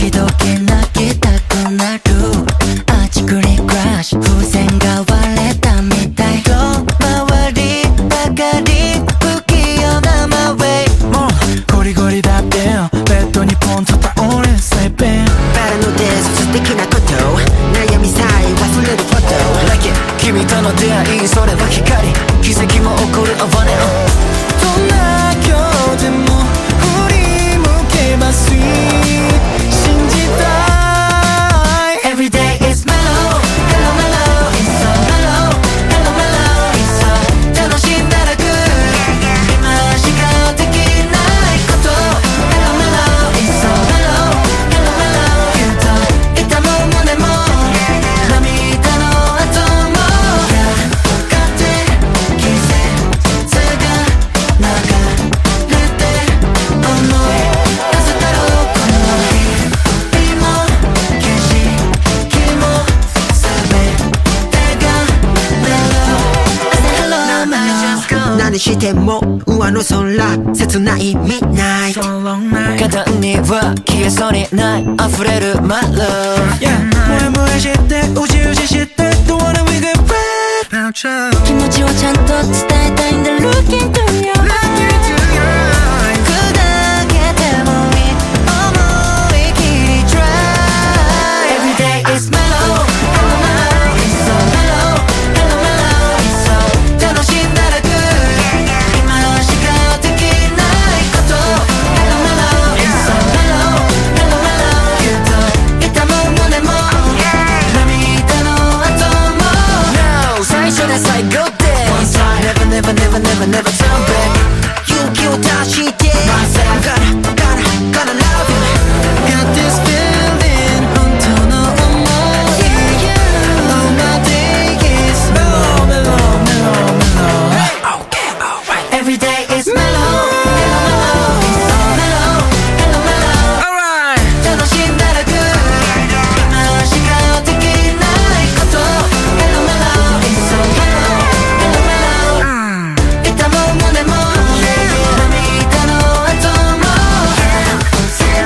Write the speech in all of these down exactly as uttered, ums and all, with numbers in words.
時々泣きたくなるあちくりクラッシュ風船が割れたみたい遠回りばかり不器用なマウェイもうゴリゴリだってベッドにポンと倒れスリーピンバラのデート素敵なこと悩みさえ忘れるフォト Like it 君との出会いそれは光奇跡も起こる I want it どんな今日でも振り向けば Sweet 信じたい Every day is mellow Hello mellow It's so mellow Hello mellow It's so 楽しんだら good 今しかできないこと Hello mellow It's so mellow Hello mellow 言うと痛も胸も涙の後もやがて季節が流れて思い出せたろうこの日々も景色も全てが Mellow Mellow 何しても上の空切ないミッドナイト簡単には消えそうにない溢れる My love Yeah もやもやしてうじうじして Don't wanna we get back Now child 気持ちをちゃんと伝えたいんだ Looking to your eyes 砕けてもいい思い切り Try Every day is mellow Hello mellow It's so mellow Hello mellow It's so 楽しんだら good 今しかできないこと Hello mellow It's so mellow Hello mellow 言うと痛も胸も涙の後も No 最初で最後で One side Never never never never never turn back 勇気を出して Myself Gonna gonna gonna love you Got this feeling 本当の想い All my day is mellow mellow mellow mellow Okay alright Every day is mellow Hello mellow It's so mellow Hello mellow Alright 楽しんだら good 今しかできないこと Hello mellow It's so mellow Hello mellow 痛も胸も涙の後もせる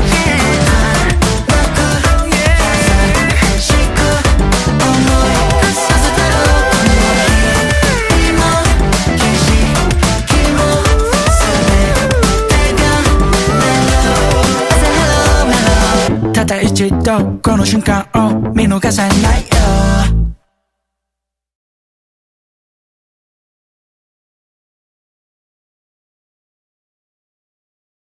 僕優しく思い出させたろこの日々も景色も全てが Mellow As a hello mellow たった一度この瞬間を見逃さないよ